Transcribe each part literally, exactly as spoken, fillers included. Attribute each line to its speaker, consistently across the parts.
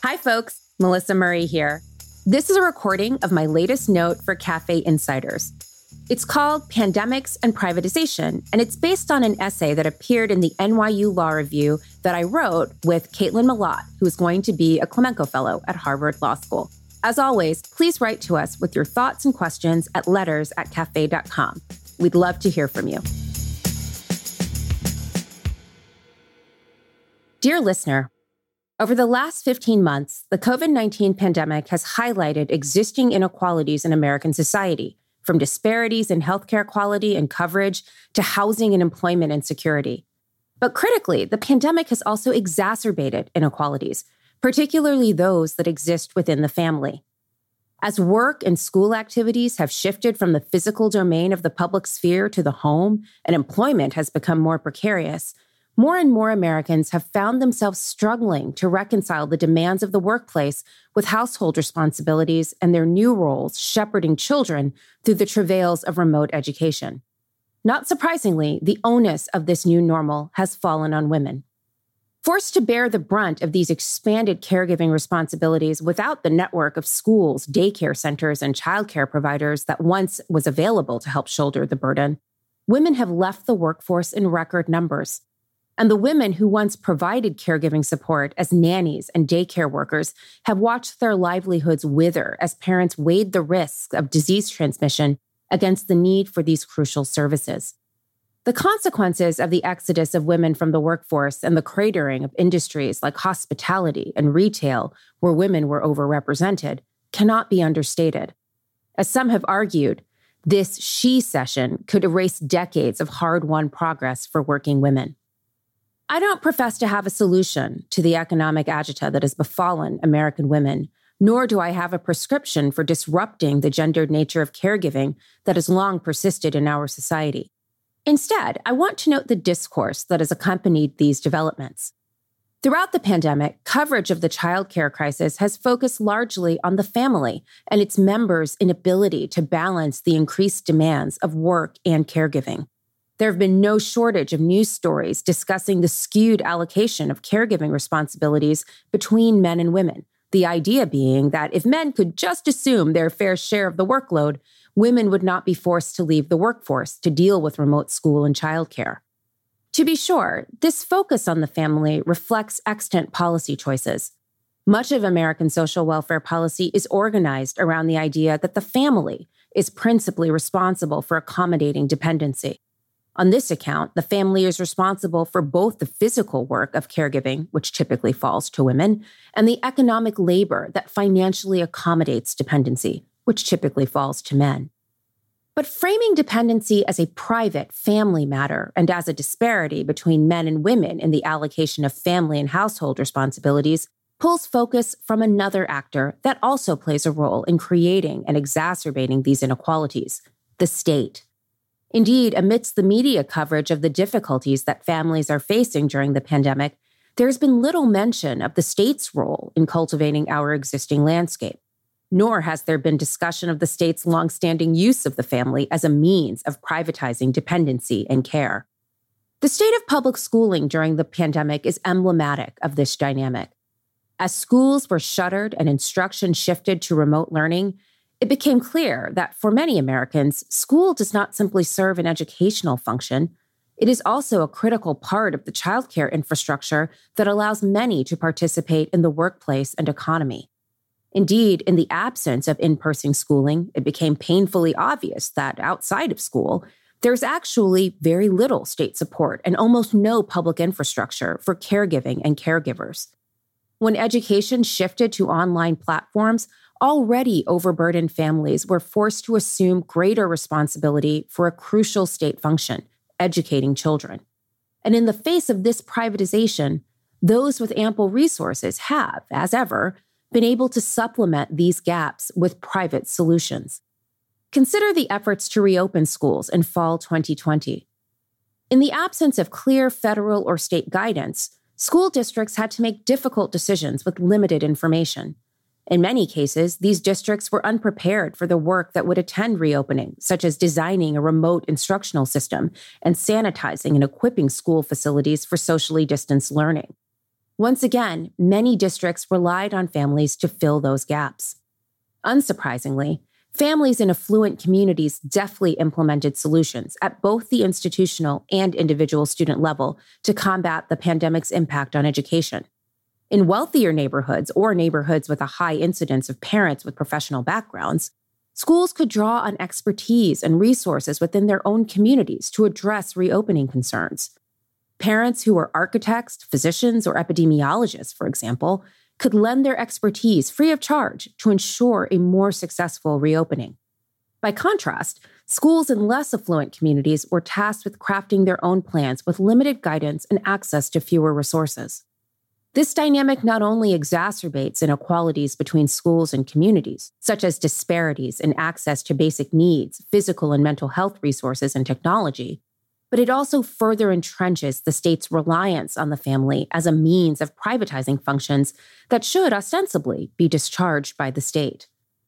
Speaker 1: Hi, folks. Melissa Murray here. This is a recording of my latest note for Cafe Insiders. It's called Pandemics and Privatization, and it's based on an essay that appeared in the N Y U Law Review that I wrote with Caitlin Malott, who is going to be a Clemenko Fellow at Harvard Law School. As always, please write to us with your thoughts and questions at letters at cafe dot com. We'd love to hear from you. Dear listener, over the last fifteen months, the COVID nineteen pandemic has highlighted existing inequalities in American society, from disparities in healthcare quality and coverage to housing and employment insecurity. But critically, the pandemic has also exacerbated inequalities, particularly those that exist within the family. As work and school activities have shifted from the physical domain of the public sphere to the home, and employment has become more precarious, more and more Americans have found themselves struggling to reconcile the demands of the workplace with household responsibilities and their new roles shepherding children through the travails of remote education. Not surprisingly, the onus of this new normal has fallen on women. Forced to bear the brunt of these expanded caregiving responsibilities without the network of schools, daycare centers, and childcare providers that once was available to help shoulder the burden, women have left the workforce in record numbers. And the women who once provided caregiving support as nannies and daycare workers have watched their livelihoods wither as parents weighed the risks of disease transmission against the need for these crucial services. The consequences of the exodus of women from the workforce and the cratering of industries like hospitality and retail, where women were overrepresented, cannot be understated. As some have argued, this she session could erase decades of hard-won progress for working women. I don't profess to have a solution to the economic agita that has befallen American women, nor do I have a prescription for disrupting the gendered nature of caregiving that has long persisted in our society. Instead, I want to note the discourse that has accompanied these developments. Throughout the pandemic, coverage of the childcare crisis has focused largely on the family and its members' inability to balance the increased demands of work and caregiving. There have been no shortage of news stories discussing the skewed allocation of caregiving responsibilities between men and women, the idea being that if men could just assume their fair share of the workload, women would not be forced to leave the workforce to deal with remote school and childcare. To be sure, this focus on the family reflects extant policy choices. Much of American social welfare policy is organized around the idea that the family is principally responsible for accommodating dependency. On this account, the family is responsible for both the physical work of caregiving, which typically falls to women, and the economic labor that financially accommodates dependency, which typically falls to men. But framing dependency as a private family matter and as a disparity between men and women in the allocation of family and household responsibilities pulls focus from another actor that also plays a role in creating and exacerbating these inequalities: the state. Indeed, amidst the media coverage of the difficulties that families are facing during the pandemic, there has been little mention of the state's role in cultivating our existing landscape. Nor has there been discussion of the state's longstanding use of the family as a means of privatizing dependency and care. The state of public schooling during the pandemic is emblematic of this dynamic. As schools were shuttered and instruction shifted to remote learning, it became clear that for many Americans, school does not simply serve an educational function. It is also a critical part of the childcare infrastructure that allows many to participate in the workplace and economy. Indeed, in the absence of in-person schooling, it became painfully obvious that outside of school, there's actually very little state support and almost no public infrastructure for caregiving and caregivers. When education shifted to online platforms, already overburdened families were forced to assume greater responsibility for a crucial state function, educating children. And in the face of this privatization, those with ample resources have, as ever, been able to supplement these gaps with private solutions. Consider the efforts to reopen schools in fall twenty twenty. In the absence of clear federal or state guidance, school districts had to make difficult decisions with limited information. In many cases, these districts were unprepared for the work that would attend reopening, such as designing a remote instructional system and sanitizing and equipping school facilities for socially distanced learning. Once again, many districts relied on families to fill those gaps. Unsurprisingly, families in affluent communities deftly implemented solutions at both the institutional and individual student level to combat the pandemic's impact on education. In wealthier neighborhoods or neighborhoods with a high incidence of parents with professional backgrounds, schools could draw on expertise and resources within their own communities to address reopening concerns. Parents who were architects, physicians, or epidemiologists, for example, could lend their expertise free of charge to ensure a more successful reopening. By contrast, schools in less affluent communities were tasked with crafting their own plans with limited guidance and access to fewer resources. This dynamic not only exacerbates inequalities between schools and communities, such as disparities in access to basic needs, physical and mental health resources, and technology, but it also further entrenches the state's reliance on the family as a means of privatizing functions that should ostensibly be discharged by the state.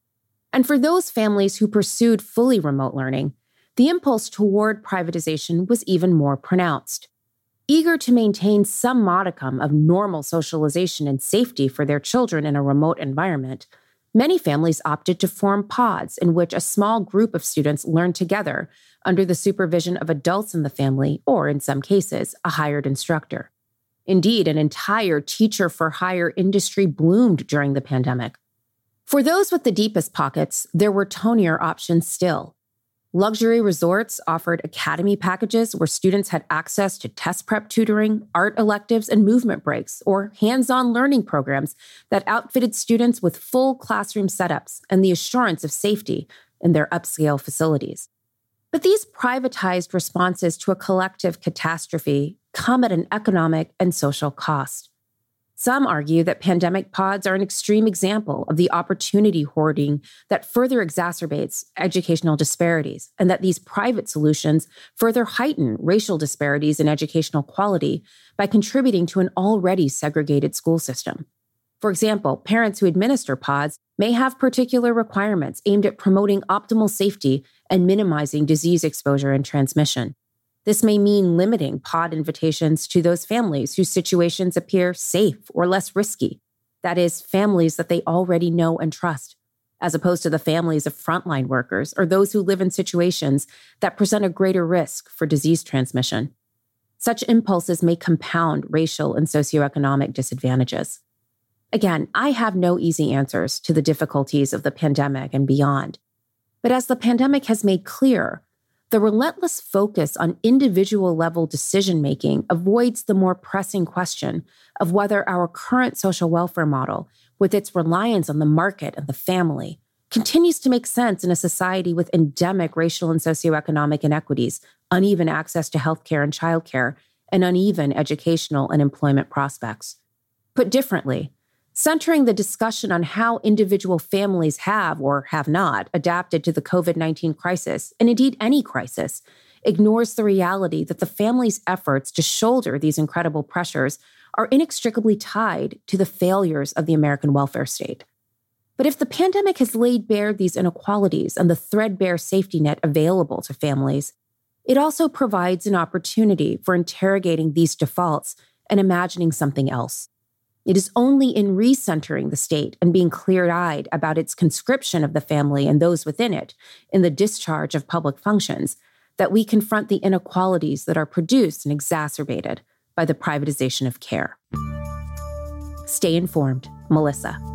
Speaker 1: And for those families who pursued fully remote learning, the impulse toward privatization was even more pronounced. Eager to maintain some modicum of normal socialization and safety for their children in a remote environment, many families opted to form pods in which a small group of students learned together under the supervision of adults in the family, or in some cases, a hired instructor. Indeed, an entire teacher-for-hire industry bloomed during the pandemic. For those with the deepest pockets, there were tonier options still. Luxury resorts offered academy packages where students had access to test prep tutoring, art electives, and movement breaks, or hands-on learning programs that outfitted students with full classroom setups and the assurance of safety in their upscale facilities. But these privatized responses to a collective catastrophe come at an economic and social cost. Some argue that pandemic pods are an extreme example of the opportunity hoarding that further exacerbates educational disparities, and that these private solutions further heighten racial disparities in educational quality by contributing to an already segregated school system. For example, parents who administer pods may have particular requirements aimed at promoting optimal safety and minimizing disease exposure and transmission. This may mean limiting pod invitations to those families whose situations appear safe or less risky, that is, families that they already know and trust, as opposed to the families of frontline workers or those who live in situations that present a greater risk for disease transmission. Such impulses may compound racial and socioeconomic disadvantages. Again, I have no easy answers to the difficulties of the pandemic and beyond. But as the pandemic has made clear, the relentless focus on individual-level decision-making avoids the more pressing question of whether our current social welfare model, with its reliance on the market and the family, continues to make sense in a society with endemic racial and socioeconomic inequities, uneven access to healthcare and childcare, and uneven educational and employment prospects. Put differently, centering the discussion on how individual families have or have not adapted to the covid nineteen crisis, and indeed any crisis, ignores the reality that the family's efforts to shoulder these incredible pressures are inextricably tied to the failures of the American welfare state. But if the pandemic has laid bare these inequalities and the threadbare safety net available to families, it also provides an opportunity for interrogating these defaults and imagining something else. It is only in recentering the state and being clear-eyed about its conscription of the family and those within it in the discharge of public functions that we confront the inequalities that are produced and exacerbated by the privatization of care. Stay informed, Melissa.